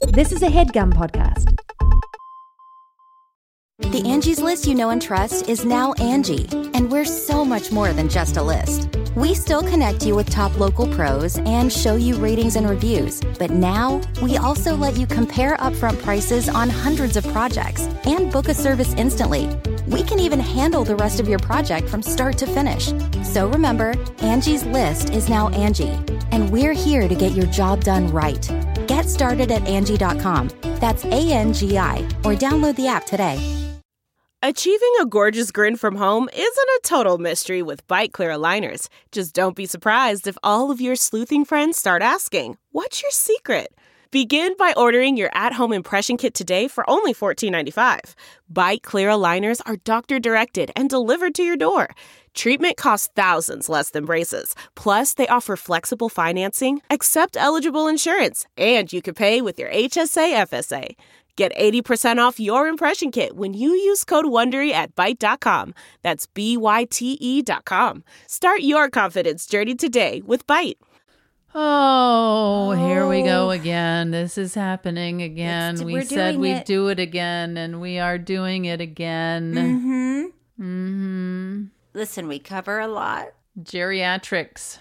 This is a HeadGum podcast. The Angie's List you know and trust is now Angie, and we're so much more than just a list. We still connect you with top local pros and show you ratings and reviews, but now we also let you compare upfront prices on hundreds of projects and book a service instantly. We can even handle the rest of your project from start to finish. So remember, Angie's List is now Angie, and we're here to get your job done right. Get started at Angie.com. That's ANGI, or download the app today. Achieving a gorgeous grin from home isn't a total mystery with Bite Clear aligners. Just don't be surprised if all of your sleuthing friends start asking, "What's your secret?" Begin by ordering your at-home impression kit today for only $14.95. Bite Clear aligners are doctor-directed and delivered to your door. Treatment costs thousands less than braces. Plus, they offer flexible financing, accept eligible insurance, and you can pay with your HSA FSA. Get 80% off your impression kit when you use code WONDERY at Byte.com. That's BYTE.com. Start your confidence journey today with Byte. Oh, here we go again. This is happening again. We said we'd do it again, and we are doing it again. Listen, we cover a lot. Geriatrics.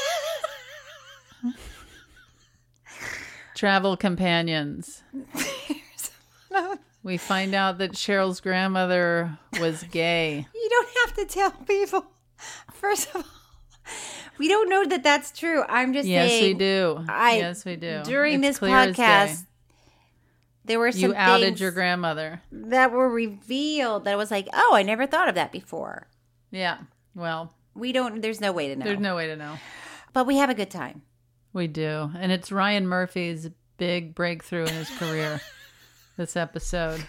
Travel companions. We find out that Cheryl's grandmother was gay. You don't have to tell people. First of all, we don't know that that's true. I'm just saying. Yes, we do. Yes, we do. During this podcast, there were some You outed things your grandmother. that were revealed that I was like, oh, I never thought of that before. Yeah. Well, There's no way to know. there's no way to know. But we have a good time. We do. And it's Ryan Murphy's big breakthrough in his career. This episode.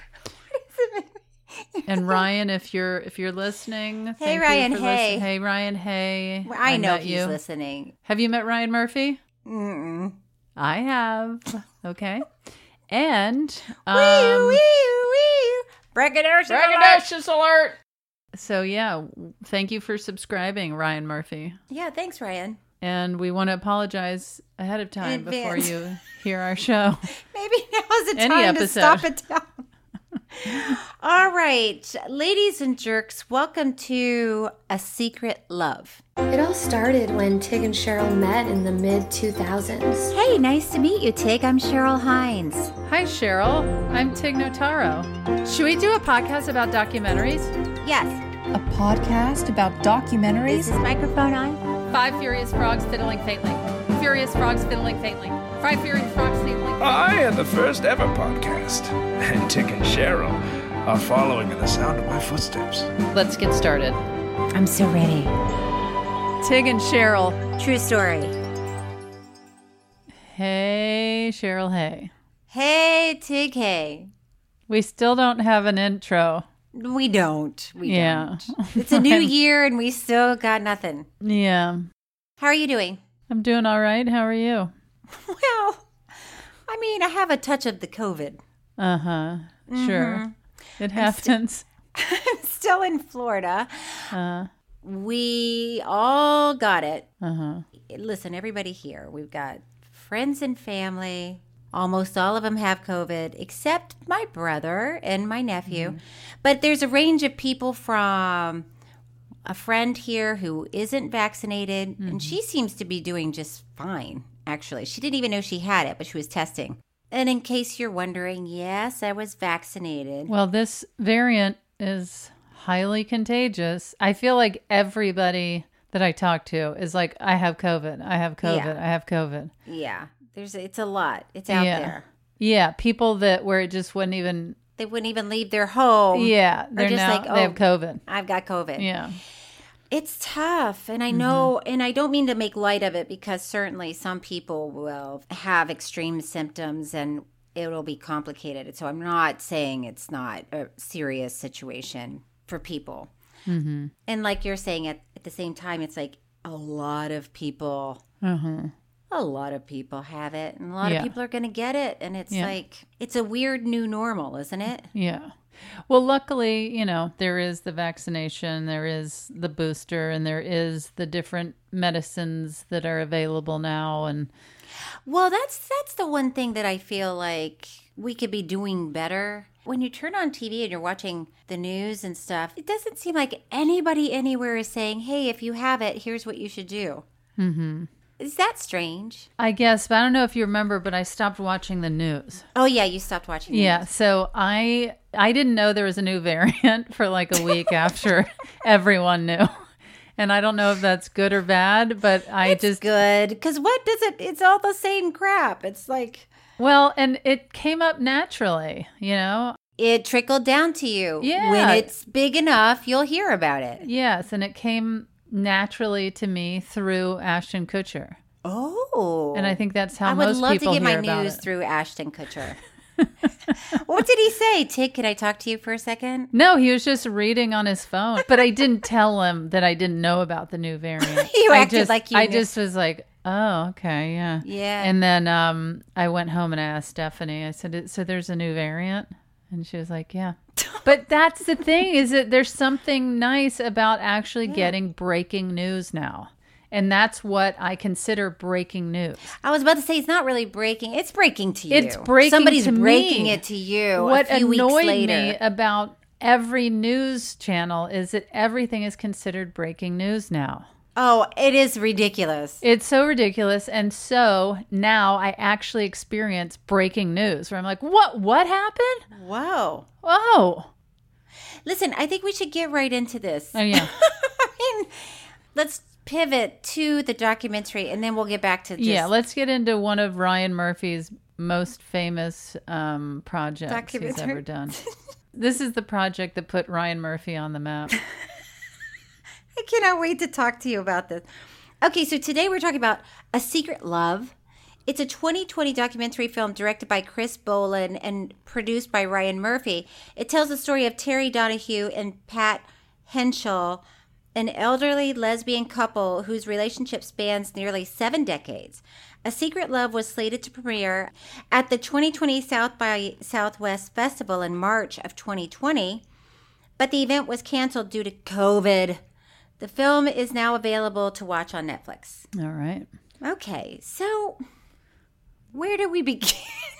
And Ryan, if you're listening, Hey, Ryan, hey. Hey Ryan, hey. I know met he's you. listening. Have you met Ryan Murphy? Mm-mm. I have. Okay. And Braggadocious alert. So yeah, thank you for subscribing, Ryan Murphy. Yeah, thanks, Ryan. And we want to apologize ahead of time In before advance. you hear our show. Maybe now's the Any time to episode. stop it down. All right, ladies and jerks, welcome to A Secret Love. It all started when Tig and Cheryl met in the mid-2000s. Hey, nice to meet you, Tig. I'm Cheryl Hines. Hi, Cheryl. I'm Tig Notaro. Should we do a podcast about documentaries? Yes. A podcast about documentaries? Is this microphone on? 5 furious frogs fiddling faintly. Furious frogs fiddling faintly. 5 furious frogs fiddling faintly. I am the first ever podcast, and Tig and Cheryl are following in the sound of my footsteps. Let's get started. I'm so ready. Tig and Cheryl. True story. Hey, Cheryl, hey. Hey, Tig, hey. We still don't have an intro. We don't. We Yeah. don't. It's a new year and we still got nothing. Yeah. How are you doing? I'm doing all right. How are you? Well, I mean, I have a touch of the COVID. Uh-huh. Sure. It happens. I'm still in Florida. We all got it. Uh-huh. Listen, everybody here, we've got friends and family. Almost all of them have COVID, except my brother and my nephew. But there's a range of people from a friend here who isn't vaccinated, and she seems to be doing just fine, actually. She didn't even know she had it, but she was testing. And in case you're wondering, yes, I was vaccinated. Well, this variant is highly contagious. I feel like everybody that I talk to is like, I have COVID. I have COVID. Yeah. I have COVID. Yeah, it's a lot. It's out there. Yeah, people that where it just wouldn't even. They wouldn't even leave their home. Yeah, they're just now like, they have COVID. I've got COVID. Yeah. It's tough. And I know, and I don't mean to make light of it because certainly some people will have extreme symptoms and it'll be complicated. So I'm not saying it's not a serious situation for people. And like you're saying, at the same time, it's like a lot of people a lot of people have it, and a lot of people are going to get it. And it's like, it's a weird new normal, isn't it? Yeah. Well, luckily, you know, there is the vaccination, there is the booster, and there is the different medicines that are available now. And well, that's the one thing that I feel like we could be doing better. When you turn on TV and you're watching the news and stuff, it doesn't seem like anybody anywhere is saying, hey, if you have it, here's what you should do. Mm-hmm. Is that strange? I guess, but I don't know if you remember, but I stopped watching the news. Oh, yeah, you stopped watching the news. So I didn't know there was a new variant for like a week after everyone knew. And I don't know if that's good or bad, but it's good. Because what does it, it's all the same crap. It's like... Well, and it came up naturally, you know? It trickled down to you. Yeah. When it's big enough, you'll hear about it. Yes, and it came naturally to me through Ashton Kutcher. Oh. And I think that's how most people hear about it. I would love to get my news through Ashton Kutcher. What did he say? Tick, can I talk to you for a second? No, he was just reading on his phone. But I didn't tell him that I didn't know about the new variant. You acted like you knew. I just was like, oh, okay, yeah. Yeah. And then I went home and I asked Stephanie. I said, so there's a new variant? And she was like, yeah. But that's the thing, is that there's something nice about actually getting breaking news now. And that's what I consider breaking news. I was about to say, it's not really breaking. It's breaking to you. It's breaking Somebody's to breaking me. it to you What a few weeks annoyed later. me about every news channel is that everything is considered breaking news now. Oh, it is ridiculous. It's so ridiculous. And so now I actually experience breaking news where I'm like, what happened? Whoa. Oh. Listen, I think we should get right into this. Oh, yeah. I mean, let's pivot to the documentary and then we'll get back to just... Yeah, let's get into one of Ryan Murphy's most famous projects he's ever done. This is the project that put Ryan Murphy on the map. I cannot wait to talk to you about this. Okay, so today we're talking about A Secret Love. It's a 2020 documentary film directed by Chris Bolan and produced by Ryan Murphy. It tells the story of Terry Donahue and Pat Henschel, an elderly lesbian couple whose relationship spans nearly 7 decades. A Secret Love was slated to premiere at the 2020 South by Southwest Festival in March of 2020, but the event was canceled due to COVID. The film is now available to watch on Netflix. All right. Okay, so where do we begin?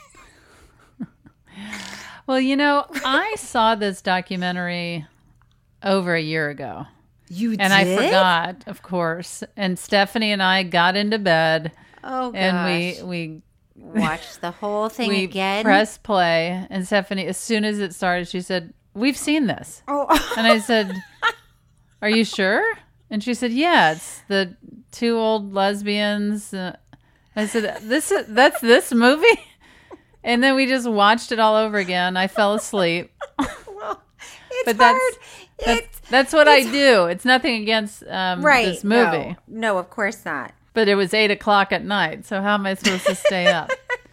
Well, you know, I saw this documentary over a year ago. You did? And I forgot, of course. And Stephanie and I got into bed. Oh, gosh. And we watched the whole thing again. We pressed play. And Stephanie, as soon as it started, she said, we've seen this. Oh. And I said, are you sure? And she said, yeah, it's the two old lesbians. I said, that's this movie? And then we just watched it all over again. I fell asleep. Well, it's but hard. That's what I do. It's nothing against this movie. No, of course not. But it was 8:00 at night. So how am I supposed to stay up?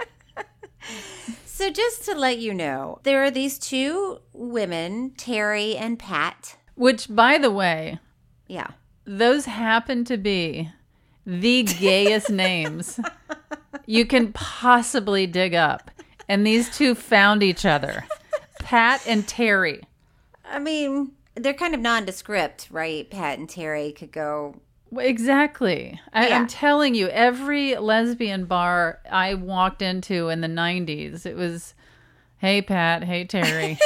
So just to let you know, there are these two women, Terry and Pat. Which, by the way, yeah, those happen to be the gayest names you can possibly dig up. And these two found each other. Pat and Terry. I mean, they're kind of nondescript, right? Pat and Terry could go... Exactly. I'm telling you, every lesbian bar I walked into in the 90s, it was, hey, Pat, hey, Terry.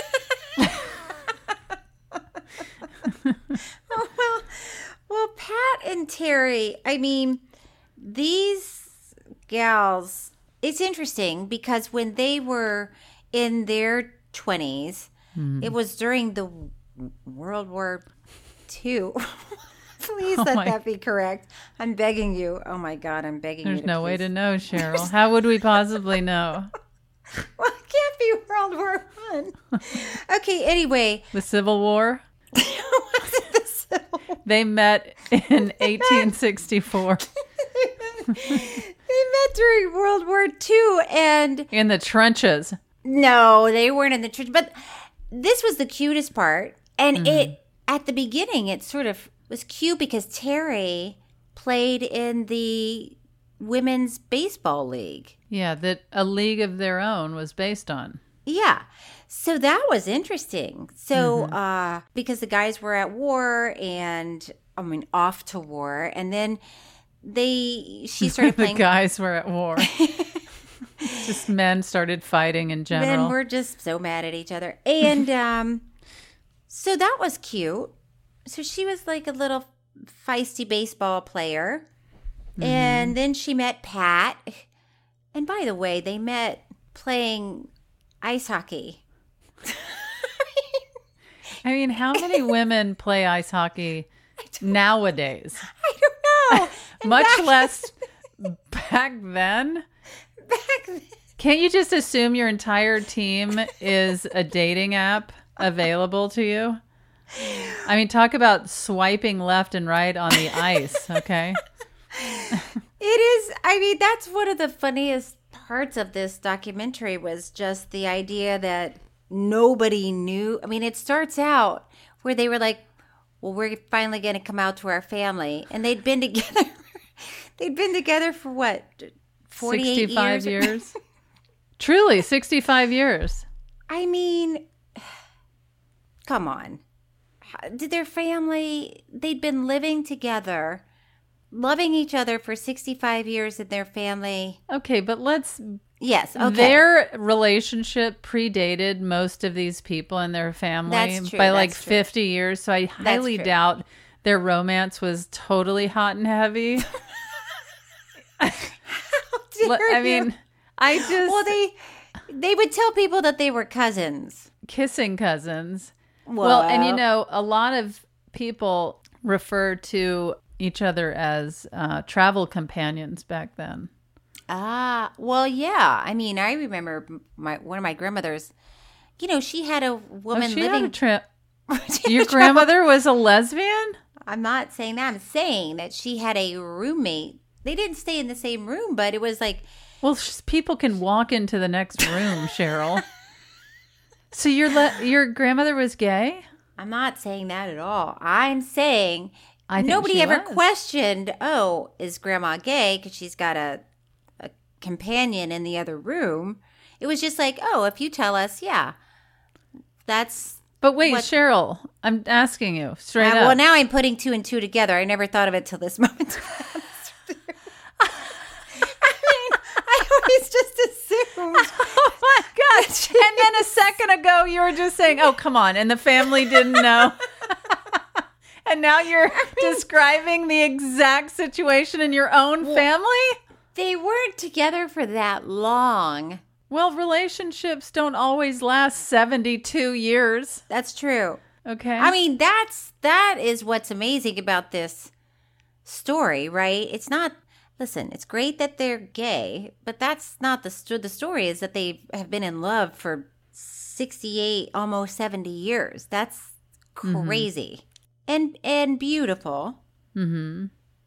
Well, Pat and Terry, I mean, these gals, it's interesting because when they were in their 20s, it was during the World War II. Please let that be correct. I'm begging you. Oh, my God, I'm begging you. There's no way to know, Cheryl. How would we possibly know? Well, it can't be World War I. Okay, anyway. The Civil War? Was it the Civil War? They met in 1864. They met during World War II and... In the trenches. No, they weren't in the trenches. But this was the cutest part. And it, at the beginning, it sort of was cute because Terry played in the women's baseball league. Yeah, that a league of their own was based on. Yeah. So that was interesting. So because the guys were at war and, off to war. And then she started playing. The guys were at war. Just men started fighting in general. Men were just so mad at each other. And so that was cute. So she was like a little feisty baseball player. And then she met Pat. And by the way, they met playing ice hockey. I mean, how many women play ice hockey nowadays? I don't know. Much less back then. Can't you just assume your entire team is a dating app available to you? I mean, talk about swiping left and right on the ice, okay? It is. I mean, that's one of the funniest parts of this documentary was just the idea that nobody knew. I mean, it starts out where they were like, well, we're finally going to come out to our family. And they'd been together. They'd been together for what? 48 65 years? Truly, 65 years. I mean, come on. Did their family, they'd been living together, loving each other for 65 years in their family. Okay, but let's... Yes, okay. Their relationship predated most of these people and their family by like 50 years. So I highly doubt their romance was totally hot and heavy. I mean, I just... Well, they would tell people that they were cousins. Kissing cousins. Well, and you know, a lot of people refer to each other as travel companions back then. Well, yeah. I mean, I remember one of my grandmothers, you know, she had a woman living... Your grandmother was a lesbian? I'm not saying that. I'm saying that she had a roommate. They didn't stay in the same room, but it was like... Well, people can walk into the next room, Cheryl. So your grandmother was gay? I'm not saying that at all. I'm saying nobody ever questioned, oh, is grandma gay because she's got a companion in the other room. It was just like, oh, if you tell us, yeah, that's... But wait, Cheryl, I'm asking you straight up. Well, now I'm putting two and two together. I never thought of it till this moment. I always just assumed. Oh my gosh. And then a second ago, you were just saying, oh, come on. And the family didn't know. And now you're describing the exact situation in your own family? They weren't together for that long. Well, relationships don't always last 72 years. That's true. Okay. I mean, that is what's amazing about this story, right? It's not... Listen, it's great that they're gay, but that's not the story is that they have been in love for 68, almost 70 years. That's crazy and beautiful. Mm-hmm.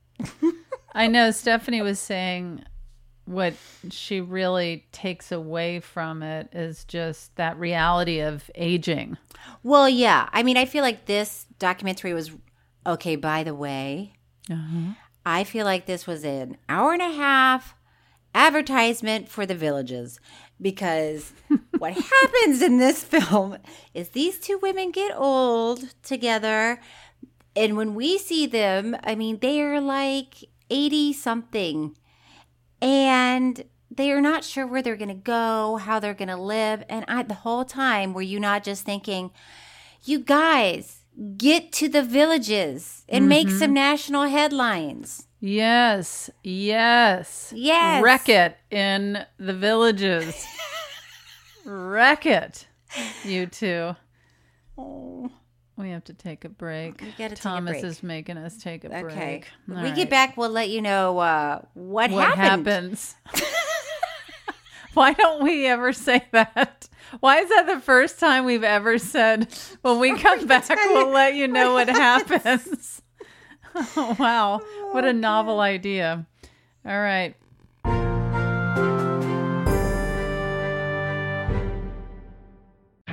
I know Stephanie was saying what she really takes away from it is just that reality of aging. Well, yeah. I mean, I feel like this documentary was, okay, by the way, I feel like this was an hour and a half advertisement for the Villages because what happens in this film is these two women get old together. And when we see them, I mean, they are like 80-something. And they are not sure where they're going to go, how they're going to live. And the whole time, were you not just thinking, you guys... get to the Villages and make some national headlines. Yes. Wreck it in the Villages. Wreck it, you two. Oh. We have to take a break. Thomas is making us take a break. Okay. When we get back, we'll let you know what happens. Why don't we ever say that? Why is that the first time we've ever said, when we come back, we'll let you know what happens? Oh, wow. What a novel idea. All right.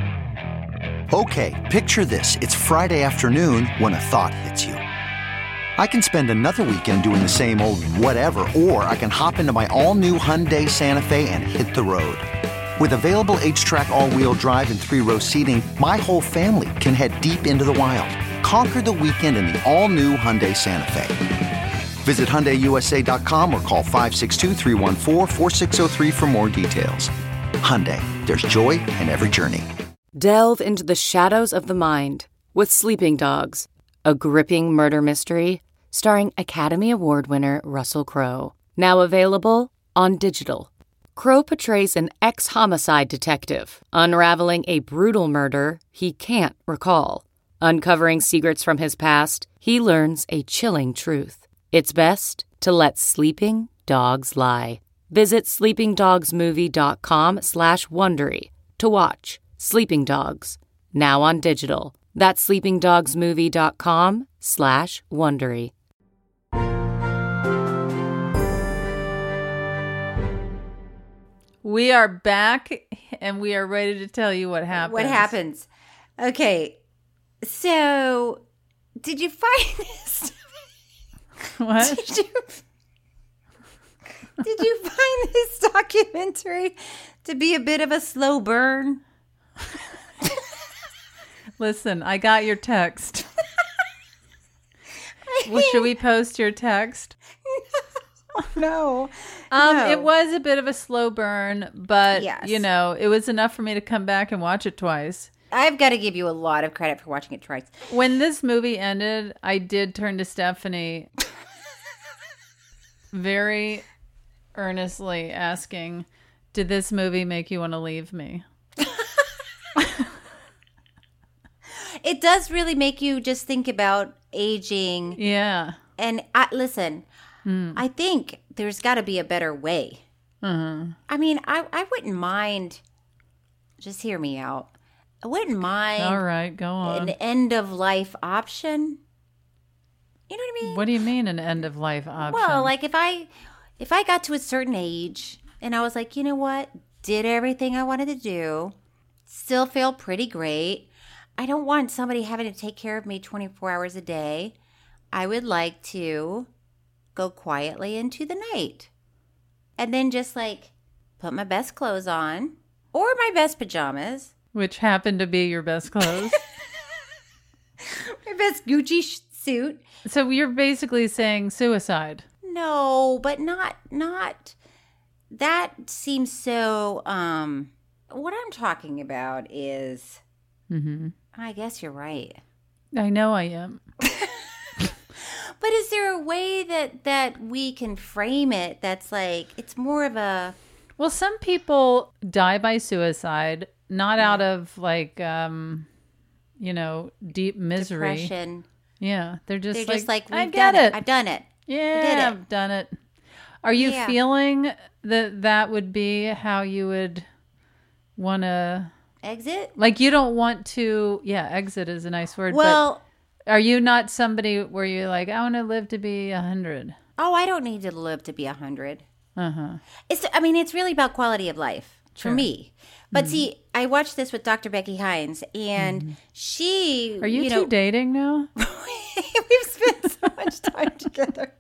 Okay, picture this. It's Friday afternoon when a thought hits you. I can spend another weekend doing the same old whatever, or I can hop into my all-new Hyundai Santa Fe and hit the road. With available H-Track all-wheel drive and 3-row seating, my whole family can head deep into the wild. Conquer the weekend in the all-new Hyundai Santa Fe. Visit HyundaiUSA.com or call 562-314-4603 for more details. Hyundai, there's joy in every journey. Delve into the shadows of the mind with Sleeping Dogs, a gripping murder mystery starring Academy Award winner Russell Crowe. Now available on digital. Crowe portrays an ex-homicide detective unraveling a brutal murder he can't recall. Uncovering secrets from his past, he learns a chilling truth. It's best to let sleeping dogs lie. Visit sleepingdogsmovie.com/Wondery to watch Sleeping Dogs, now on digital. That's sleepingdogsmovie.com/Wondery. We are back, and we are ready to tell you what happens. What happens? Okay, so did you find this? What? Did you find this documentary to be a bit of a slow burn? Listen, I got your text. Well, should we post your text? No. It was a bit of a slow burn, but, Yes. it was enough for me to come back and watch it twice. I've got to give you a lot of credit for watching it twice. When this movie ended, I did turn to Stephanie very earnestly asking, did this movie make you want to leave me? It does really make you just think about aging. Yeah. And listen, I think there's got to be a better way. I mean, I wouldn't mind, just hear me out. I wouldn't mind. All right, go on. An end of life option. You know what I mean? What do you mean an end of life option? Well, like if I got to a certain age and I was like, you know what? Did everything I wanted to do. Still feel pretty great. I don't want somebody having to take care of me 24 hours a day. I would like to go quietly into the night. And then just like put my best clothes on or my best pajamas. Which happened to be your best clothes. My best Gucci suit. So you're basically saying suicide. No, but not that seems so what I'm talking about is I guess you're right. I know I am. But is there a way that we can frame it that's like it's more of a Well, some people die by suicide, not out of like deep misery. depression? Yeah, they're just like I I've get done it. I've done it. Yeah, I've done it. Are you Yeah. feeling that would be how you would want to Exit? like you don't want to exit is a nice word. Well, but are you not somebody where you're like, I want to live to be 100? oh, I don't need to live to be 100. Uh-huh. It's really about quality of life for Sure. me. But see, I watched this with Dr. Becky Hines, and she... Are you two dating now? We've spent so much time together.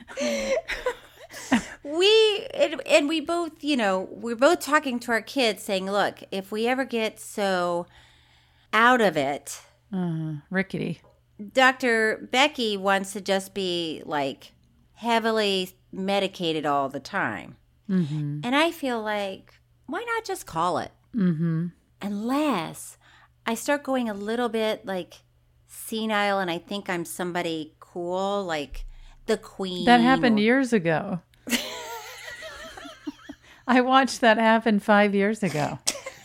We both, we're both talking to our kids saying, look, if we ever get so out of it, Rickety. Dr. Becky wants to just be like heavily medicated all the time. And I feel like, why not just call it? Unless I start going a little bit like senile and I think I'm somebody cool, like the Queen. That happened years ago. I watched that happen 5 years ago.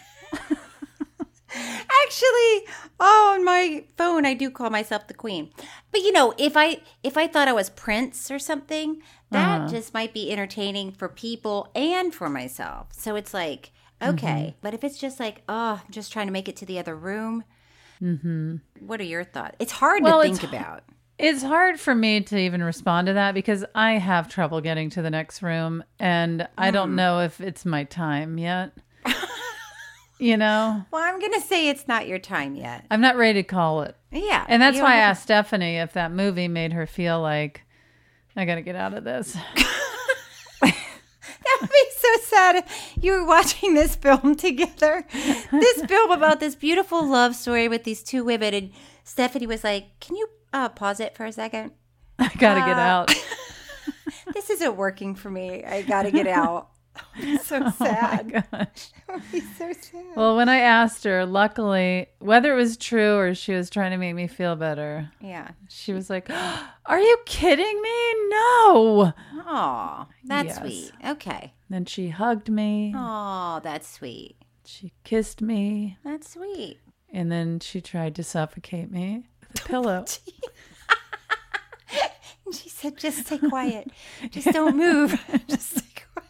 Actually, on my phone, I do call myself the Queen. But if I thought I was Prince or something, that just might be entertaining for people and for myself. So it's like, okay. But if it's just like, oh, I'm just trying to make it to the other room. What are your thoughts? It's hard to think about. It's hard for me to even respond to that because I have trouble getting to the next room and I don't know if it's my time yet. You know? Well, I'm going to say it's not your time yet. I'm not ready to call it. Yeah. And that's why I asked Stephanie if that movie made her feel like, I got to get out of this. That would be so sad if you were watching this film together. This film about this beautiful love story with these two women. And Stephanie was like, can you pause it for a second? I got to get out. This isn't working for me. I got to get out. It's so sad. Oh my gosh. That would be so sad. Well, when I asked her, luckily, whether it was true or she was trying to make me feel better, Yeah. she was like, are you kidding me? No. Oh, that's Yes. sweet. Okay. Then she hugged me. Oh, that's sweet. She kissed me. That's sweet. And then she tried to suffocate me with a pillow. And she said, just stay quiet. Just don't move. Just stay quiet.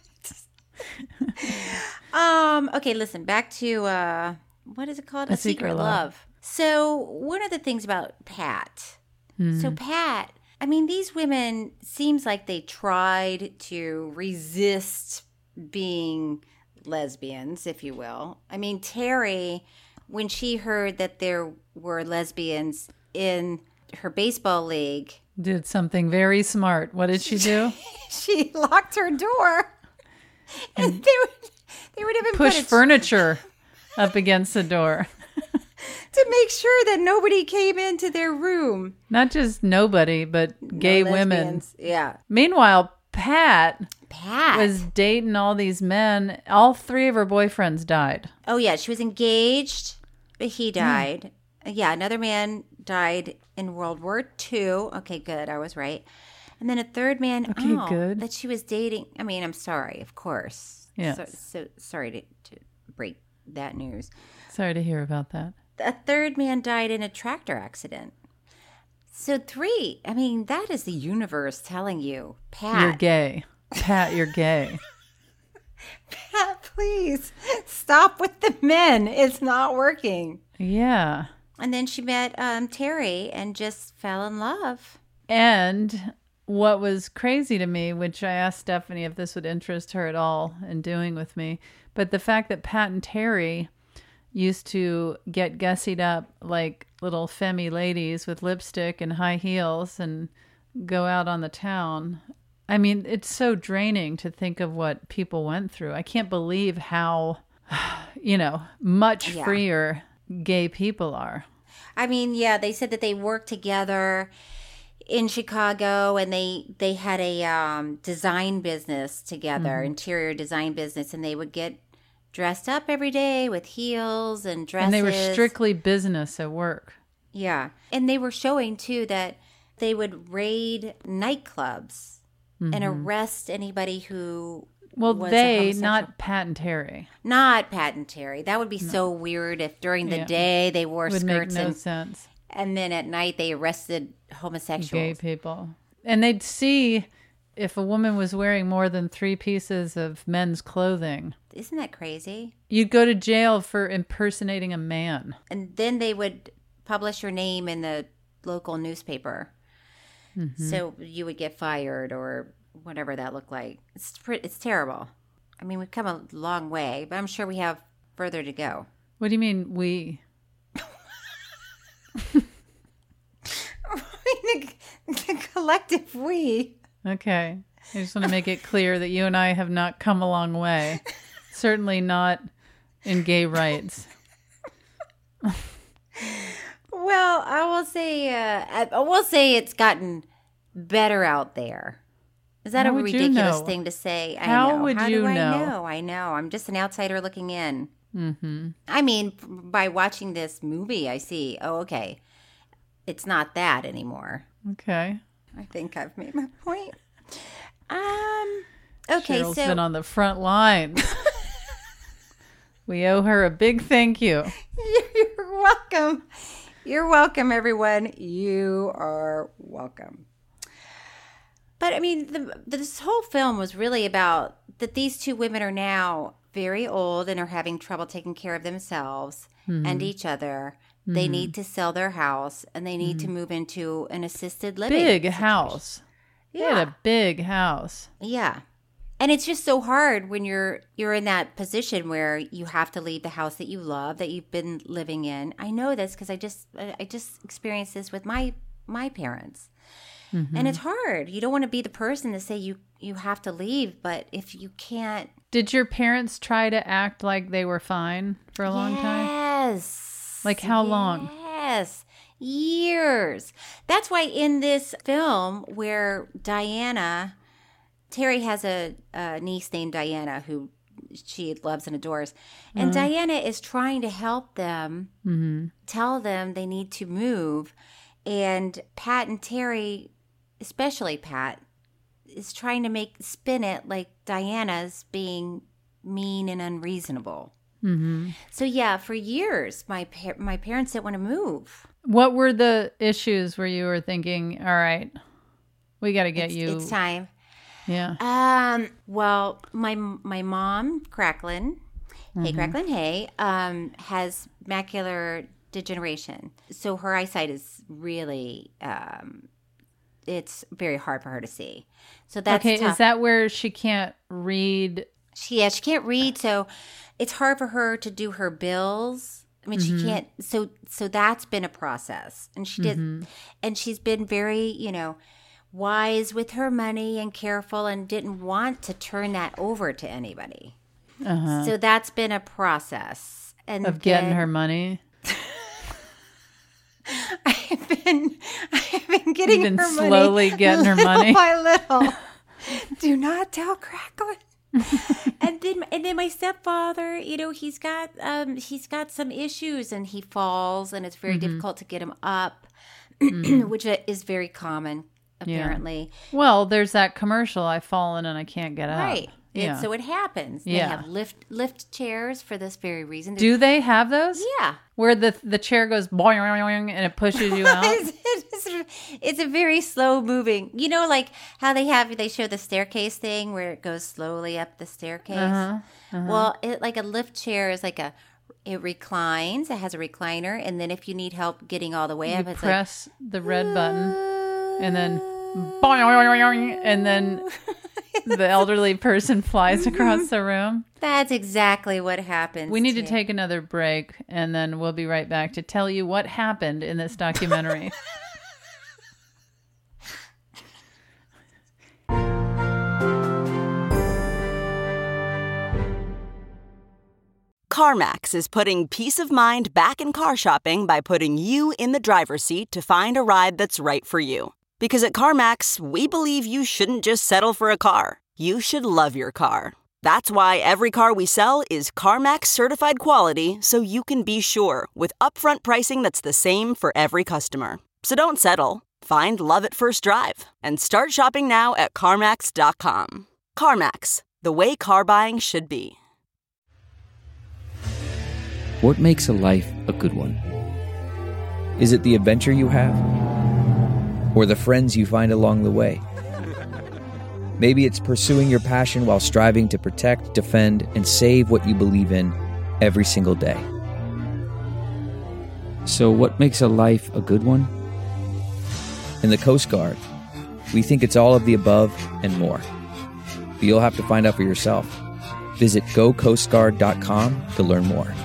Okay, listen, back to what is it called? A Secret Love. So one of the things about Pat. So Pat, I mean, these women seems like they tried to resist being lesbians, if you will. I mean, Terry, when she heard that there were lesbians in her baseball league, Did something very smart. What did she do? she locked her door. And they would even Push put furniture up against the door. to make sure that nobody came into their room. Not just nobody, but gay women. Lesbians. Yeah. Meanwhile, Pat Pat was dating all these men. All three of her boyfriends died. Oh, yeah. She was engaged, but he died. Yeah, another man died in World War II. Okay, good. I was right. And then a third man good. that she was dating. I mean, I'm sorry, of course. Yes. So sorry to break that news. Sorry to hear about that. A third man died in a tractor accident. So three. I mean, that is the universe telling you, Pat. You're gay. Pat, you're gay. Pat, please stop with the men. It's not working. Yeah. And then she met Terry and just fell in love. And what was crazy to me, which I asked Stephanie if this would interest her at all in doing with me, but the fact that Pat and Terry used to get gussied up like little femmy ladies with lipstick and high heels and go out on the town. I mean, it's so draining to think of what people went through. I can't believe how, much freer gay people are. I mean, yeah, they said that they worked together in Chicago and they had a design business together, interior design business, and they would get dressed up every day with heels and dresses. And they were strictly business at work. Yeah. And they were showing, too, that they would raid nightclubs and arrest anybody who was a homosexual. Not Pat and Terry. Not Pat and Terry. That would be so weird if during the day they wore would skirts. Make no sense. And then at night they arrested homosexuals. Gay people. And they'd see if a woman was wearing more than 3 pieces of men's clothing. Isn't that crazy? You'd go to jail for impersonating a man. And then they would publish your name in the local newspaper. So you would get fired or whatever that looked like. It's terrible. I mean, we've come a long way, but I'm sure we have further to go. What do you mean, we? The collective we. Okay. I just want to make it clear that you and I have not come a long way. Certainly not in gay rights. Well, I will say it's gotten better out there. Is that a ridiculous thing to say? How would you know? I know. I'm just an outsider looking in. Mm-hmm. I mean, by watching this movie, I see, okay, it's not that anymore. Okay. I think I've made my point. Okay, Cheryl's been on the front lines. We owe her a big thank you. You're welcome. You're welcome, everyone. You are welcome. But I mean, this whole film was really about that these two women are now very old and are having trouble taking care of themselves and each other. They need to sell their house and they need to move into an assisted living Big situation. house. Yeah. They had a big house. Yeah. And it's just so hard when you're in that position where you have to leave the house that you love, that you've been living in. I know this because I just experienced this with my parents. Mm-hmm. And it's hard. You don't want to be the person to say you have to leave, but if you can't. Did your parents try to act like they were fine for a long time? Yes. Like how long? Yes. Years. That's why in this film where Terry has a niece named Diana who she loves and adores. And Diana is trying to help them, tell them they need to move. And Pat and Terry, especially Pat, is trying to spin it like Diana's being mean and unreasonable. Mm-hmm. So yeah, for years, my parents didn't want to move. What were the issues where you were thinking, all right, we got to get It's time. Yeah. Well, my mom, Cracklin, hey Cracklin, hey, has macular degeneration. So her eyesight is really, it's very hard for her to see. So that's okay. tough. Is that where she can't read? She can't read, so it's hard for her to do her bills. I mean, she can't. So that's been a process, and she did, and she's been very, wise with her money and careful, and didn't want to turn that over to anybody. So that's been a process, and of getting her money. I have been getting her money. Slowly getting her money by little. Do not tell Cracklin. and then my stepfather, he's got some issues, and he falls, and it's very difficult to get him up, which is very common apparently. Yeah. Well, there's that commercial, I've fallen and I can't get up. Right. Yeah. So it happens. They have lift chairs for this very reason. Do they have those? Yeah. Where the chair goes boing, boing, and it pushes you out? It's a very slow moving. Like how they show the staircase thing where it goes slowly up the staircase. Well, like a lift chair is like it reclines. It has a recliner, and then if you need help getting all the way up, you it's press the red button, and then boing, and then the elderly person flies across the room. That's exactly what happens. We need to take another break, and then we'll be right back to tell you what happened in this documentary. CarMax is putting peace of mind back in car shopping by putting you in the driver's seat to find a ride that's right for you. Because at CarMax, we believe you shouldn't just settle for a car. You should love your car. That's why every car we sell is CarMax certified quality, so you can be sure with upfront pricing that's the same for every customer. So don't settle. Find love at first drive and start shopping now at CarMax.com. CarMax, the way car buying should be. What makes a life a good one? Is it the adventure you have? Or the friends you find along the way? Maybe it's pursuing your passion while striving to protect, defend, and save what you believe in every single day. So what makes a life a good one? In the Coast Guard, we think it's all of the above and more. But you'll have to find out for yourself. Visit gocoastguard.com to learn more.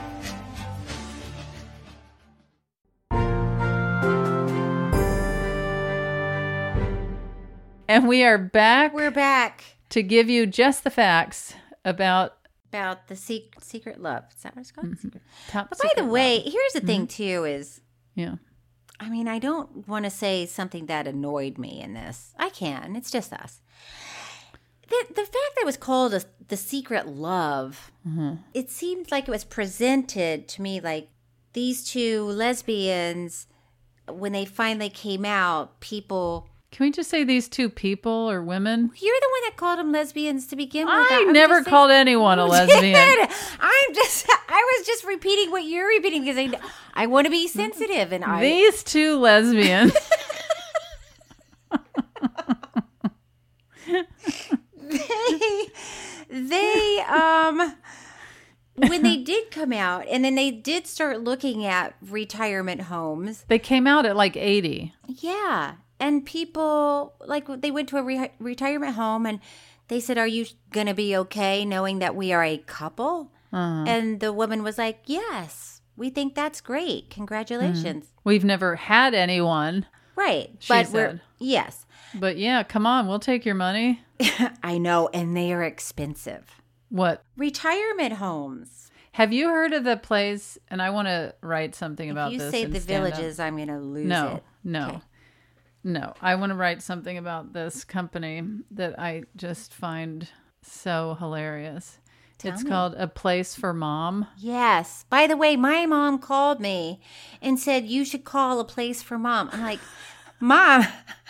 And we are back. We're back to give you just the facts about the secret love. Is that what it's called? Top but by the way, here's the thing too is, I mean, I don't want to say something that annoyed me in this. I can. It's just us. The fact that it was called the secret love, it seemed like it was presented to me like these two lesbians, when they finally came out, people... Can we just say these two people or women? You're the one that called them lesbians to begin with. I never called anyone a lesbian. I was just repeating what you're repeating because I want to be sensitive. And these two lesbians. they when they did come out and then they did start looking at retirement homes. They came out at like 80. Yeah. And people, like, they went to a retirement home and they said, "Are you going to be okay knowing that we are a couple?" And the woman was like, "Yes, we think that's great. Congratulations." We've never had anyone. Right. She But said. yes. But yeah, come on, we'll take your money. I know, and they are expensive. What? Retirement homes. Have you heard of the place? And I want to write something about If this. you say in the stand-up. Villages, I'm going to lose it. No. Okay. No. I want to write something about this company that I just find so hilarious. It's called A Place for Mom. Yes. By the way, my mom called me and said, "You should call A Place for Mom." I'm like, Mom,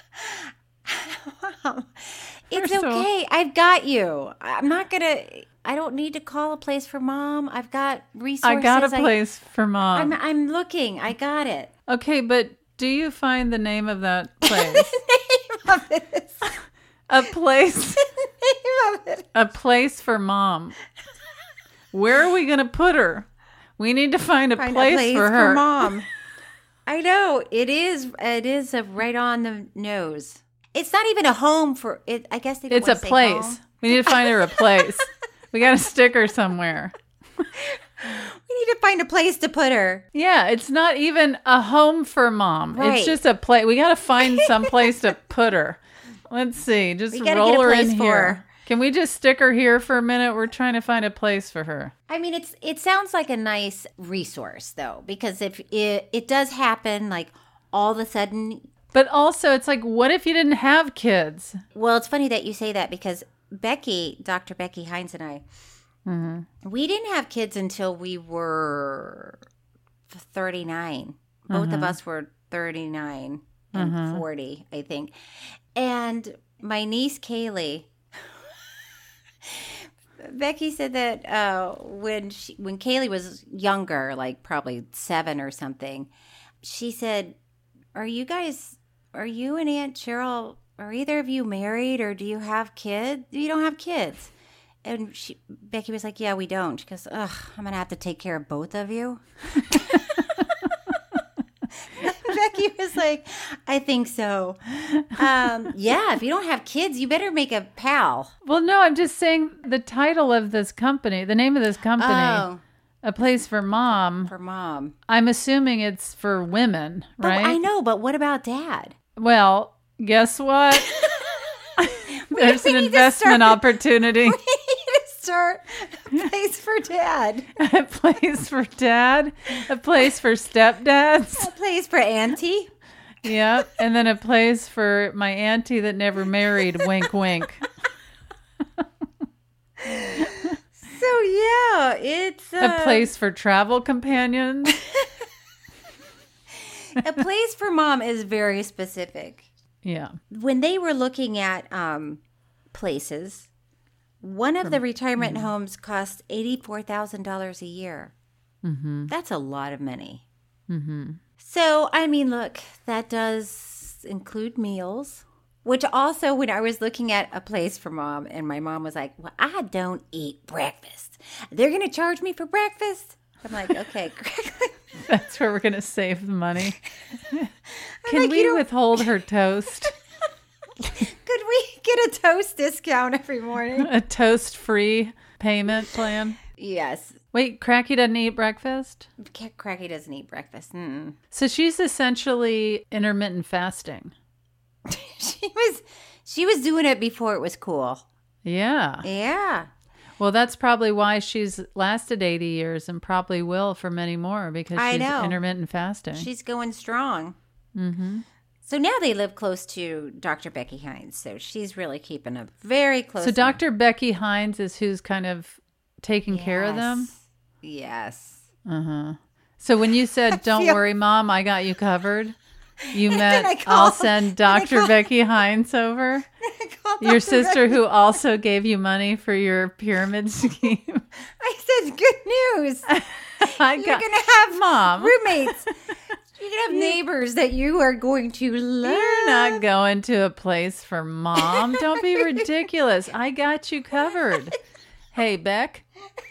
it's okay. I've got you. I don't need to call A Place for Mom. I've got resources. I got a place for mom. I'm looking. I got it. Okay, but do you find the name of that place? The name of it is... A place. The name of it. A Place for Mom. Where are we going to put her? We need to find a place for her. Mom. I know. It is right on the nose. It's not even a home for it. I guess they don't It's a want to say place. home. We need to find her a place. We got to stick her somewhere. We need to find a place to put her. Yeah, it's not even a home for mom. Right. It's just a place. We got to find some place to put her. Let's see. Just We gotta roll get a her place in for here. her. Can we just stick her here for a minute? We're trying to find a place for her. I mean, it sounds like a nice resource though, because if it does happen, like all of a sudden. But also, it's like, what if you didn't have kids? Well, it's funny that you say that because Dr. Becky Hines and I, we didn't have kids until we were 39. Both of us were 39 and 40, I think. And my niece, Kaylee, Becky said that when Kaylee was younger, like probably 7 or something, she said, are you and Aunt Cheryl, are either of you married or do you have kids? You don't have kids. And Becky was like, yeah, we don't. She goes, ugh, I'm going to have to take care of both of you. Becky was like, I think so. Yeah, if you don't have kids, you better make a pal. Well, no, I'm just saying the title of this company, the name of this company, A Place for Mom. For mom. I'm assuming it's for women, right? I know, but what about dad? Well, guess what? There's an investment opportunity. We need to start a place for dad. A place for dad, a place for stepdads. A place for auntie. Yep. And then a place for my auntie that never married. Wink, wink. So, yeah, it's... a place for travel companions. A place for mom is very specific. Yeah. When they were looking at places, one of the retirement homes cost $84,000 a year. Mm-hmm. That's a lot of money. Mm-hmm. So, I mean, look, that does include meals, which also when I was looking at a place for mom and my mom was like, well, I don't eat breakfast. They're going to charge me for breakfast? I'm like, okay. That's where we're going to save the money. Can we withhold her toast? Could we get a toast discount every morning? A toast-free payment plan? Yes. Wait, Cracky doesn't eat breakfast? Cracky doesn't eat breakfast. Mm-mm. So she's essentially intermittent fasting. She was doing it before it was cool. Yeah. Yeah. Well, that's probably why she's lasted 80 years and probably will for many more because she's intermittent fasting. She's going strong. Mm-hmm. So now they live close to Dr. Becky Hines. So she's really keeping a very close. So Dr. Becky Hines is who's kind of taking care of them? Yes. Uh-huh. So when you said, don't worry, Mom, I got you covered, you meant I'll send Dr. Becky Hines over? Your sister who also gave you money for your pyramid scheme? I said, good news. You're going to have Mom roommates. You're going to have neighbors that you are going to love. You're not going to a place for Mom. Don't be ridiculous. I got you covered. Hey, Beck.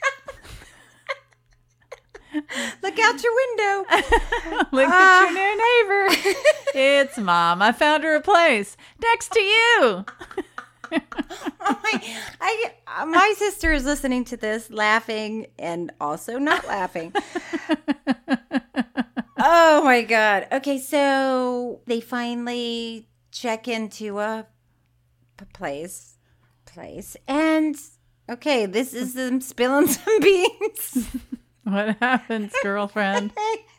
Look out your window. Look at your new neighbor. It's Mom. I found her a place next to you. My sister is listening to this, laughing and also not laughing. Oh my God. Okay, so they finally check into a place, and okay, this is them spilling some beans. What happens, girlfriend?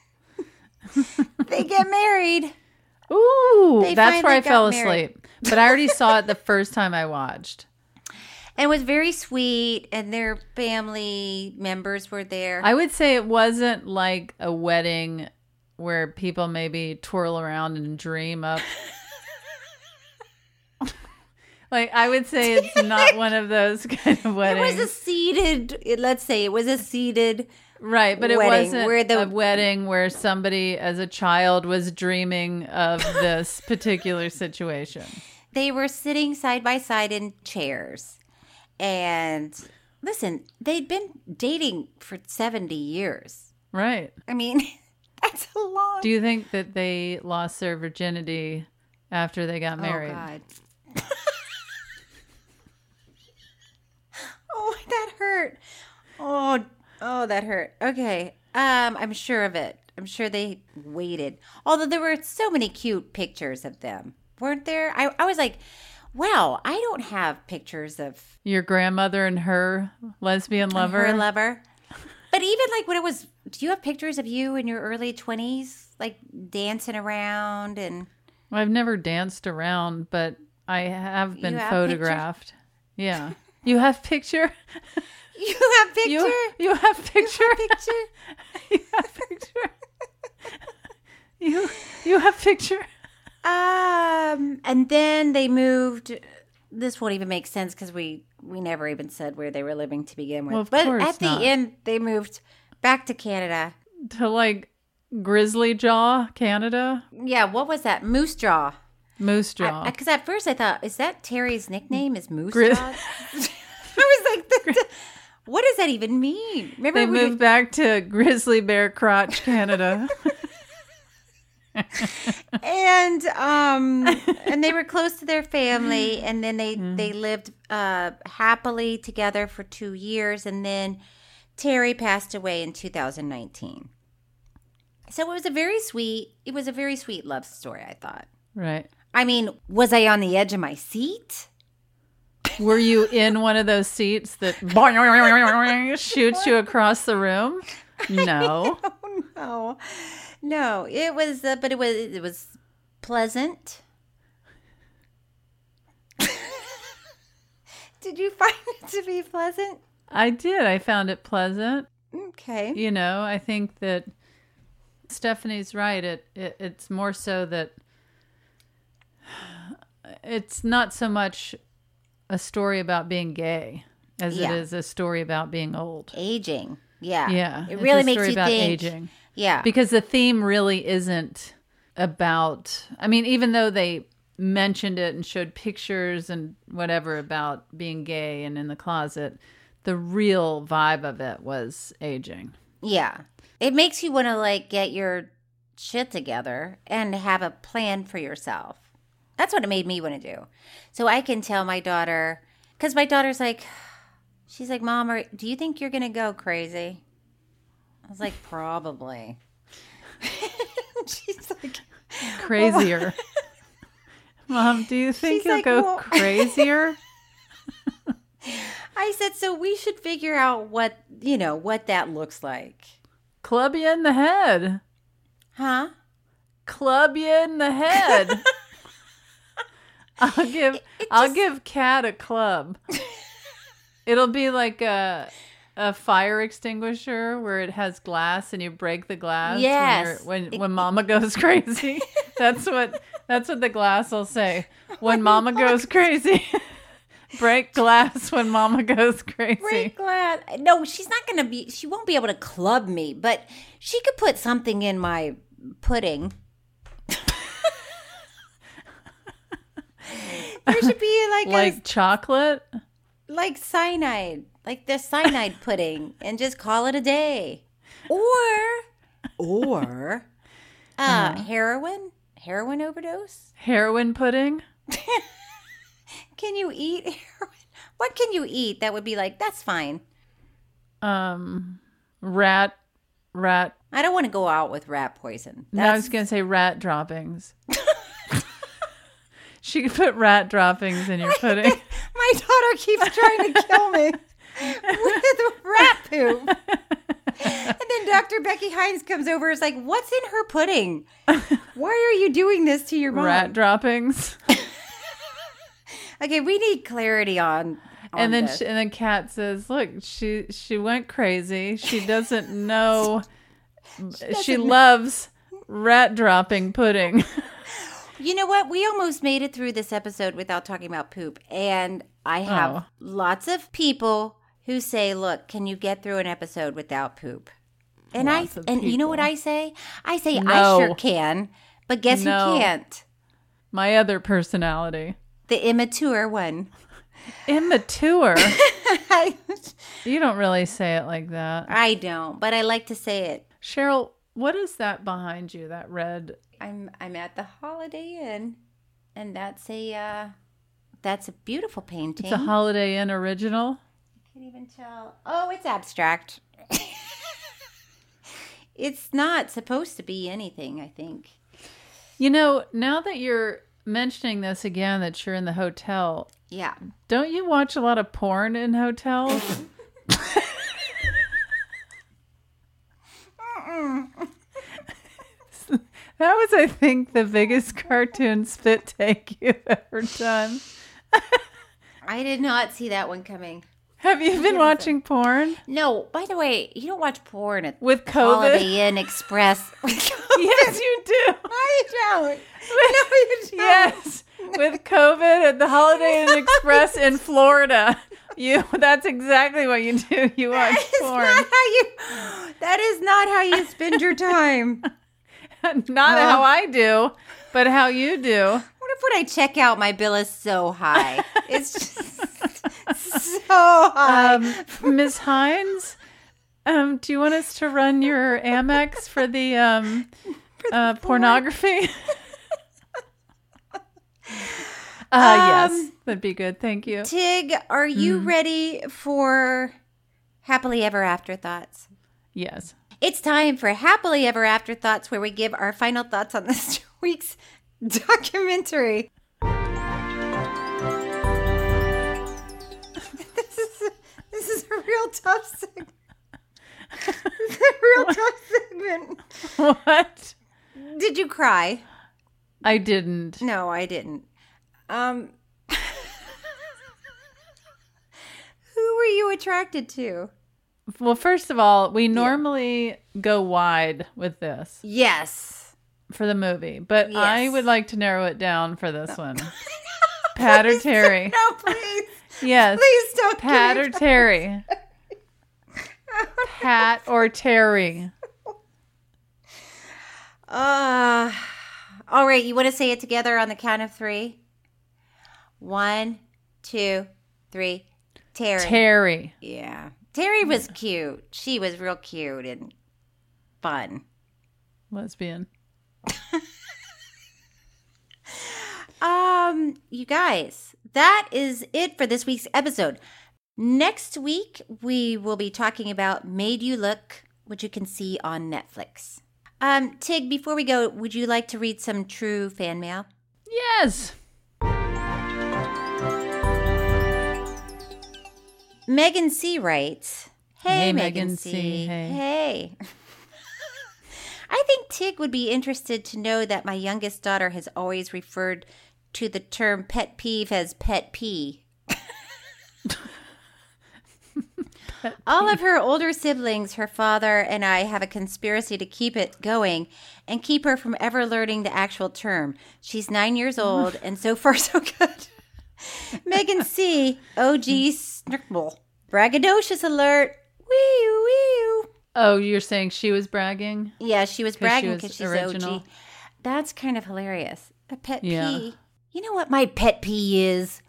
They get married. Ooh, They that's where I finally fell got married. asleep. But I already saw it the first time I watched. And it was very sweet, and their family members were there. I would say it wasn't like a wedding where people maybe twirl around and dream up. Like, I would say it's not one of those kind of weddings. It was a seated, let's say it was a seated right, but it wedding wasn't where a wedding where somebody as a child was dreaming of this particular situation. They were sitting side by side in chairs. And listen, they'd been dating for 70 years. Right. I mean, that's a long. Do you think that they lost their virginity after they got married? Oh, God. Oh, that hurt. Oh, that hurt. Okay. I'm sure of it. I'm sure they waited. Although there were so many cute pictures of them, weren't there? I was like, wow, I don't have pictures of your grandmother and her lesbian lover. Her lover. But even like when it was, do you have pictures of you in your early 20s, like dancing around and? Well, I've never danced around, but I have been photographed. Yeah. You have picture? You have picture? You have picture? You have picture? You have picture? And then they moved. This won't even make sense because we never even said where they were living to begin with. Well, of but course at the end, they moved back to Canada. To like Grizzly Jaw, Canada? Yeah, what was that? Moose Jaw. Moose Jaw. Because at first I thought, is that Terry's nickname? Is Moose Jaw? I was like, what does that even mean? Remember they moved back to Grizzly Bear Crotch, Canada. And they were close to their family, and then they lived happily together for 2 years, and then Terry passed away in 2019. So it was a very sweet love story, I thought. Right. I mean, was I on the edge of my seat? Were you in one of those seats that shoots you across the room? No. No, it was, but it was pleasant. Did you find it to be pleasant? I did. I found it pleasant. Okay. You know, I think that Stephanie's right. It's more so that it's not so much a story about being gay as it is a story about being old. Aging. Yeah. Yeah. It really makes you about think. Aging. Yeah. Because the theme really isn't about, I mean, even though they mentioned it and showed pictures and whatever about being gay and in the closet, the real vibe of it was aging. Yeah. It makes you want to like get your shit together and have a plan for yourself. That's what it made me want to do. So I can tell my daughter, because my daughter's like, she's like, Mom, do you think you're going to go crazy? I was like, probably. She's like, crazier. Mom, do you think you'll go crazier? I said, so we should figure out what that looks like. Club you in the head. Huh? Club you in the head. I'll give Kat a club. It'll be like a fire extinguisher where it has glass and you break the glass. Yes. When Mama goes crazy. That's what the glass will say. When Mama goes crazy. Break glass when Mama goes crazy. Break glass. No, she won't be able to club me, but she could put something in my pudding. There should be like chocolate? Like cyanide. Like the cyanide pudding and just call it a day. Or heroin? Heroin overdose? Heroin pudding? Can you eat heroin? What can you eat that would be like, that's fine? Rat. I don't want to go out with rat poison. No, I was going to say rat droppings. She could put rat droppings in your pudding. My daughter keeps trying to kill me with rat poop. And then Dr. Becky Hines comes over and is like, what's in her pudding? Why are you doing this to your mom? Rat droppings. Okay, we need clarity on and then this. and then Kat says, look, she went crazy. She doesn't know. She loves rat dropping pudding. You know what? We almost made it through this episode without talking about poop. And I have lots of people who say, look, can you get through an episode without poop? And you know what I say? I say, no. I sure can. But guess who can't? My other personality. The immature one. Immature? You don't really say it like that. I don't, but I like to say it. Cheryl, what is that behind you, that red? I'm at the Holiday Inn, and that's a beautiful painting. It's a Holiday Inn original? I can't even tell. Oh, it's abstract. It's not supposed to be anything, I think. You know, now that you're mentioning this again, that you're in the hotel. Yeah. Don't you watch a lot of porn in hotels? That was, I think, the biggest cartoon spit take you've ever done. I did not see that one coming. Have you been watching porn? No. By the way, you don't watch porn at with COVID? Holiday Inn Express. Yes, you do. I don't. No, you don't. Yes, with COVID at the Holiday Inn Express in Florida. That's exactly what you do. You watch porn. That is not how you spend your time. Not how I do, but how you do. What if when I check out, my bill is so high? It's just so high. Ms. Hines, do you want us to run your Amex for the pornography? Yes, that'd be good. Thank you. Tig, are you ready for Happily Ever After Thoughts? Yes. It's time for Happily Ever After Thoughts, where we give our final thoughts on this week's documentary. This is a real tough segment. This is a real tough segment. What? Did you cry? I didn't. No, I didn't. Who were you attracted to? Well, first of all, we normally go wide with this. Yes. For the movie. But yes. I would like to narrow it down for this one. Pat or Terry? No, please. Yes. Please don't. Pat or Terry? Pat or Terry? All right. You want to say it together on the count of 3? 1, 2, 3. Terry. Terry. Yeah. Terry was cute. She was real cute and fun. Lesbian. You guys, that is it for this week's episode. Next week, we will be talking about Made You Look, which you can see on Netflix. Tig, before we go, would you like to read some true fan mail? Yes. Megan C. writes, Hey, Megan C. Hey. I think Tig would be interested to know that my youngest daughter has always referred to the term pet peeve as pet pee. All of her older siblings, her father, and I have a conspiracy to keep it going and keep her from ever learning the actual term. She's 9 years old, and so far so good. Megan C. OG Snurkle. Braggadocious alert. Wee-oo. Oh, you're saying she was bragging? Yeah, she was bragging because she's original. OG. That's kind of hilarious. A pet Yeah. pee. You know what my pet pee is?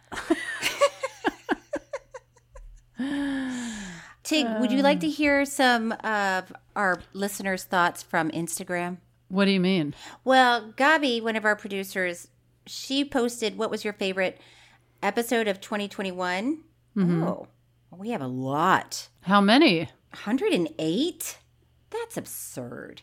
Tig, would you like to hear some of our listeners' thoughts from Instagram? What do you mean? Well, Gabi, one of our producers, she posted what was your favorite episode of 2021, Mm-hmm. Oh, we have a lot. How many? 108? That's absurd.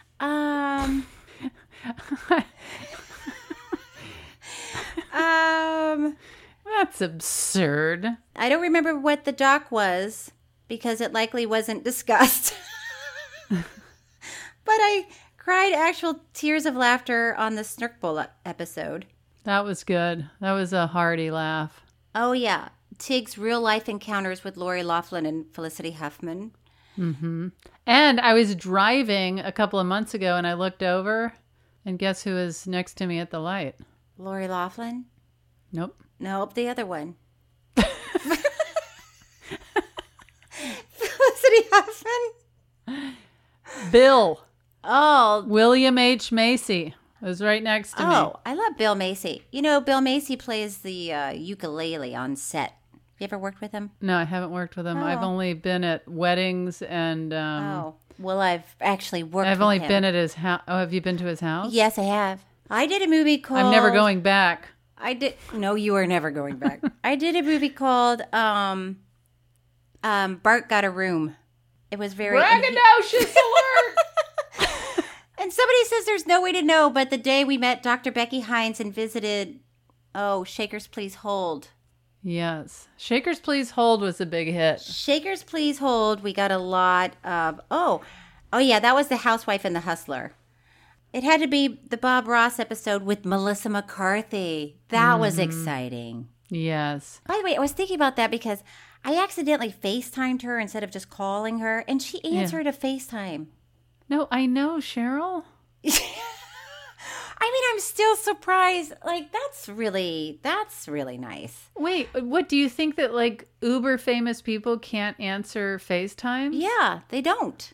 That's absurd. I don't remember what the doc was because it likely wasn't discussed. But I cried actual tears of laughter on the Snark Bowl episode. That was good. That was a hearty laugh. Oh, yeah. Tig's real-life encounters with Lori Loughlin and Felicity Huffman. Mm-hmm. And I was driving a couple of months ago, and I looked over, and guess who was next to me at the light? Lori Loughlin? Nope. Nope, the other one. Felicity Huffman? Bill. Oh. William H. Macy was right next to me. Oh, I love Bill Macy. You know, Bill Macy plays the ukulele on set. You ever worked with him? No, I haven't worked with him. Oh. I've only been at weddings and... well, I've actually worked with him. I've only been at his house. Oh, have you been to his house? Yes, I have. I did a movie called... I'm never going back. I did... No, you are never going back. I did a movie called Bart Got a Room. It was very... Braggadocious alert! And somebody says there's no way to know, but the day we met Dr. Becky Hines and visited... Oh, Shakers Please Hold... Yes. Shakers Please Hold was a big hit. Shakers Please Hold. We got a lot of... Oh, yeah. That was The Housewife and the Hustler. It had to be the Bob Ross episode with Melissa McCarthy. That was exciting. Yes. By the way, I was thinking about that because I accidentally FaceTimed her instead of just calling her. And she answered a FaceTime. No, I know, Cheryl. I mean, I'm still surprised. Like, that's really nice. Wait, what do you think that like uber famous people can't answer FaceTime? Yeah, they don't.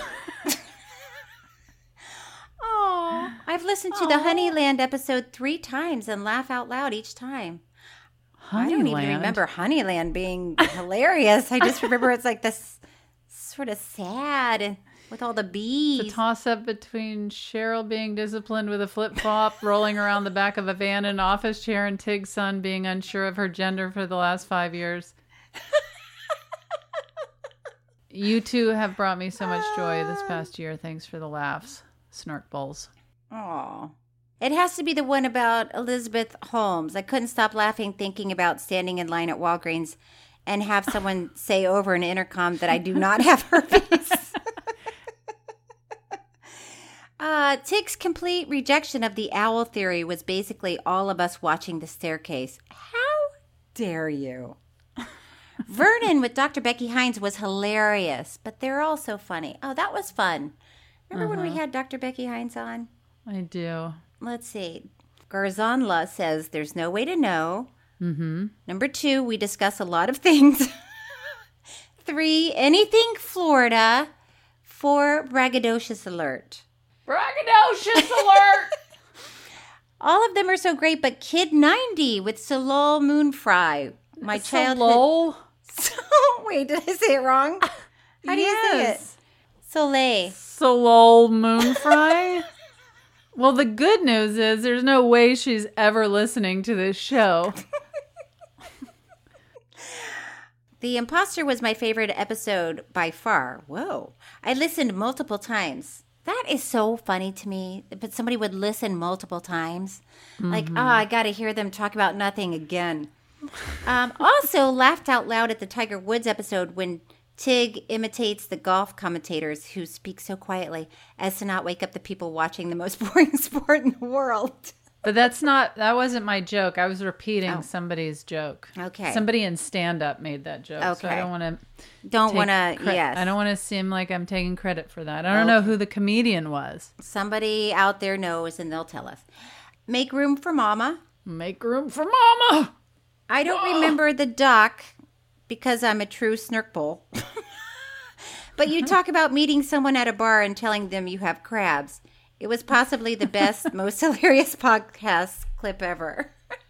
Oh, I've listened to the Honeyland episode 3 times and laugh out loud each time. I don't even remember Honeyland being hilarious. I just remember it's like this sort of sad with all the bees. The toss-up between Cheryl being disciplined with a flip-flop, rolling around the back of a van in an office chair, and Tig's son being unsure of her gender for the last 5 years. You two have brought me so much joy this past year. Thanks for the laughs, Snark Bowls. Aw. It has to be the one about Elizabeth Holmes. I couldn't stop laughing thinking about standing in line at Walgreens and have someone say over an intercom that I do not have herpes. Tig's complete rejection of the owl theory was basically all of us watching The Staircase. How dare you? Vernon with Dr. Becky Hines was hilarious, but they're all so funny. Oh, that was fun. Remember when we had Dr. Becky Hines on? I do. Let's see. Garzonla says there's no way to know. Mm-hmm. Number 2, we discuss a lot of things. 3, anything Florida. 4, braggadocious alert. Braggadocious alert! All of them are so great, but Kid 90 with Solol Moonfry. My childhood. Wait, did I say it wrong? How do you say it? Soleil. Solol Moonfry? Well, the good news is there's no way she's ever listening to this show. The Imposter was my favorite episode by far. Whoa. I listened multiple times. That is so funny to me. But somebody would listen multiple times. Like, I got to hear them talk about nothing again. Also, laughed out loud at the Tiger Woods episode when Tig imitates the golf commentators who speak so quietly as to not wake up the people watching the most boring sport in the world. But that wasn't my joke. I was repeating somebody's joke. Okay. Somebody in stand-up made that joke. Okay. So I don't want to... yes. I don't want to seem like I'm taking credit for that. I don't know who the comedian was. Somebody out there knows and they'll tell us. Make room for Mama. Make room for Mama! I don't remember the doc because I'm a true snurkball. But you talk about meeting someone at a bar and telling them you have crabs. It was possibly the best, most hilarious podcast clip ever.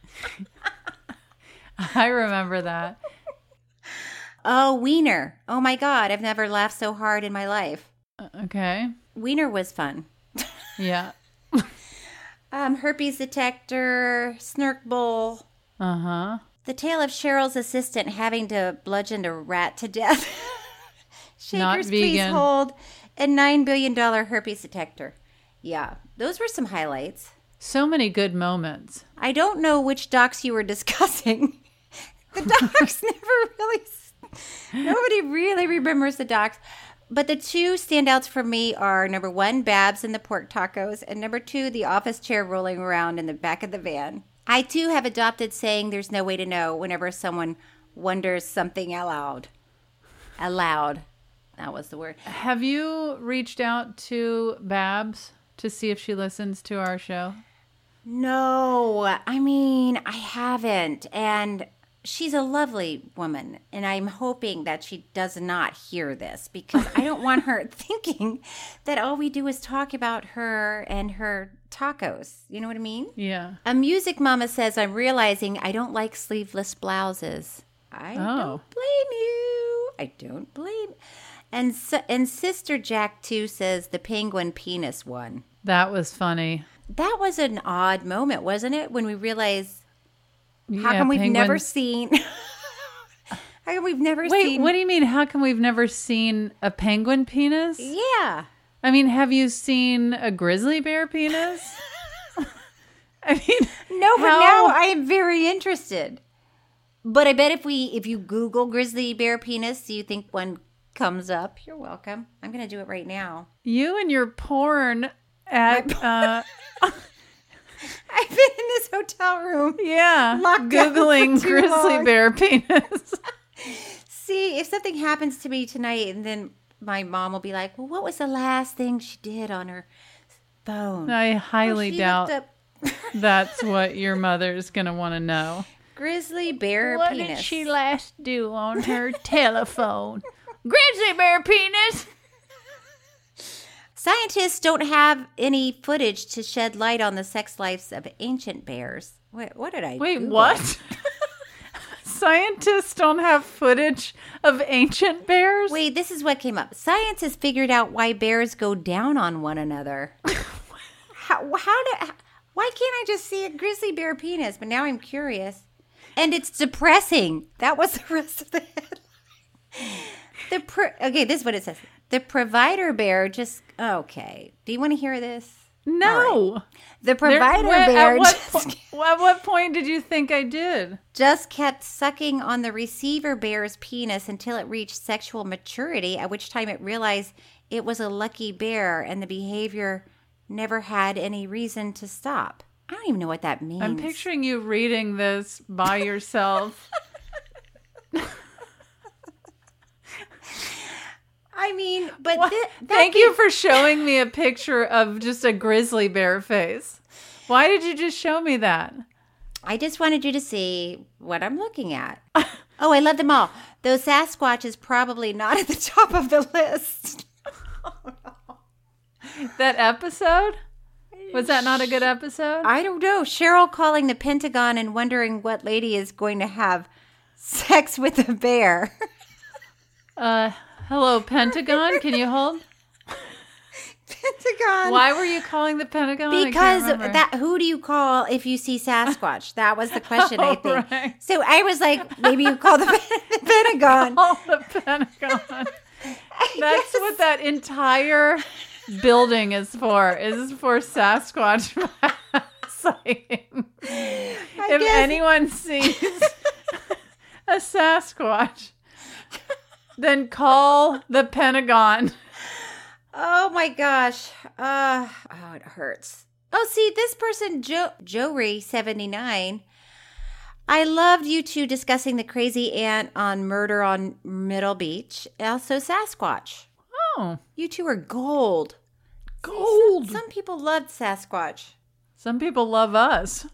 I remember that. Oh, Wiener. Oh, my God. I've never laughed so hard in my life. Okay. Wiener was fun. Yeah. Herpes detector, Snurk Bowl. Uh-huh. The tale of Cheryl's assistant having to bludgeon a rat to death. Shakers, please hold. A $9 billion herpes detector. Yeah, those were some highlights. So many good moments. I don't know which docs you were discussing. The docs nobody really remembers the docs. But the two standouts for me are, number one, Babs and the pork tacos, and number two, the office chair rolling around in the back of the van. I, too, have adopted saying there's no way to know whenever someone wonders something aloud. Aloud. That was the word. Have you reached out to Babs to see if she listens to our show? No. I mean, I haven't. And she's a lovely woman. And I'm hoping that she does not hear this because I don't want her thinking that all we do is talk about her and her tacos. You know what I mean? Yeah. A music mama says, I'm realizing I don't like sleeveless blouses. I don't blame you. I don't blame. And Sister Jack, too, says the penguin penis one. That was funny. That was an odd moment, wasn't it? When we realized, how come we've never seen... How come we've never seen... Wait, what do you mean, how come we've never seen a penguin penis? Yeah. I mean, have you seen a grizzly bear penis? I mean... No, but now I am very interested. But I bet if you Google grizzly bear penis, do you think one comes up? You're welcome. I'm going to do it right now. You and your porn at... I've been in this hotel room. Yeah. Locked Googling grizzly bear penis. See, if something happens to me tonight and then my mom will be like, well, what was the last thing she did on her phone? I highly doubt that's what your mother's going to want to know. Grizzly bear what penis. What did she last do on her telephone? Grizzly bear penis. Scientists don't have any footage to shed light on the sex lives of ancient bears. Wait, what did I Wait, Google? what? Scientists don't have footage of ancient bears? Wait, this is what came up. Science has figured out why bears go down on one another. Why can't I just see a grizzly bear penis? But now I'm curious. And it's depressing. That was the rest of the headline. Okay, this is what it says. The provider bear just... Okay. Do you want to hear this? No. Right. The provider bear... At what point did you think I did? Just kept sucking on the receiver bear's penis until it reached sexual maturity, at which time it realized it was a lucky bear and the behavior never had any reason to stop. I don't even know what that means. I'm picturing you reading this by yourself. I mean, but thank you for showing me a picture of just a grizzly bear face. Why did you just show me that? I just wanted you to see what I'm looking at. Oh, I love them all. Though Sasquatch is probably not at the top of the list. Oh, no. That episode? Was that not a good episode? I don't know. Cheryl calling the Pentagon and wondering what lady is going to have sex with a bear. Hello, Pentagon. Can you hold? Pentagon. Why were you calling the Pentagon? Because who do you call if you see Sasquatch? That was the question, I think. Right. So I was like, maybe you call the Pentagon. Call the Pentagon. That's what that entire building is for Sasquatch sighting. If anyone sees a Sasquatch, then call the Pentagon. Oh my gosh. It hurts. Oh, see, this person, Jory79. I loved you two discussing the crazy aunt on Murder on Middle Beach. Also Sasquatch. Oh. You two are gold. Gold. Some people loved Sasquatch. Some people love us.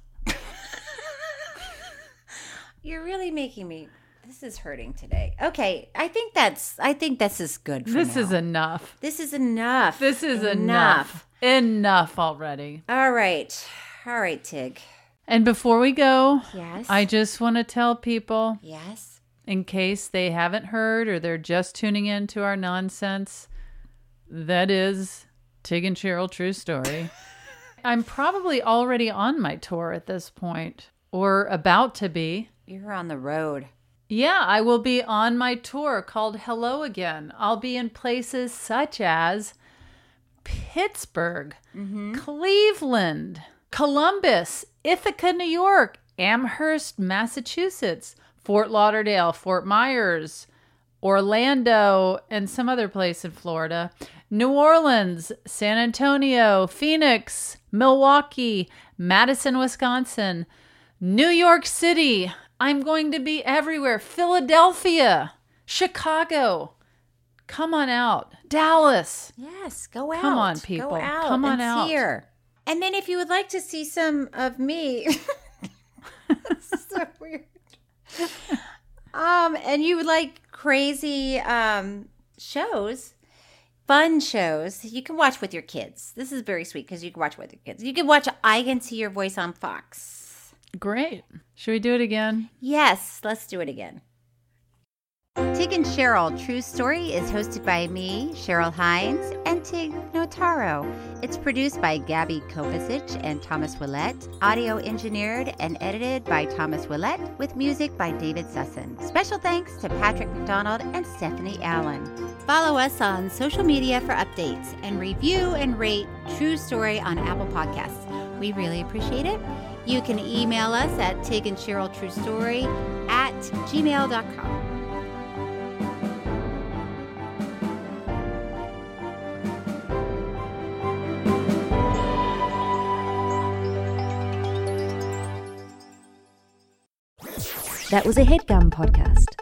You're really making me... This is hurting today. Okay, I think this is good for This now. is enough. This is enough. This is enough. Enough already. All right. All right, Tig. And before we go, yes, I just want to tell people, yes, in case they haven't heard or they're just tuning in to our nonsense, that is Tig and Cheryl True Story. I'm probably already on my tour at this point, or about to be. You're on the road. Yeah, I will be on my tour called Hello Again. I'll be in places such as Pittsburgh, Cleveland, Columbus, Ithaca, New York, Amherst, Massachusetts, Fort Lauderdale, Fort Myers, Orlando, and some other place in Florida, New Orleans, San Antonio, Phoenix, Milwaukee, Madison, Wisconsin, New York City. I'm going to be everywhere. Philadelphia, Chicago. Come on out. Dallas. Yes, go out. Come on, people. Go out. Come on and out. See her. And then if you would like to see some of me, this is so weird. And you would like crazy shows, fun shows, you can watch with your kids. This is very sweet because you can watch with your kids. You can watch I Can See Your Voice on Fox. Great. Should we do it again? Yes, let's do it again. Tig and Cheryl, True Story is hosted by me, Cheryl Hines, and Tig Notaro. It's produced by Gabby Kovacic and Thomas Willett, audio engineered and edited by Thomas Willett, with music by David Sussin. Special thanks to Patrick McDonald and Stephanie Allen. Follow us on social media for updates and review and rate True Story on Apple Podcasts. We really appreciate it. You can email us at tigandcheryltruestory@gmail.com. That was a HeadGum podcast.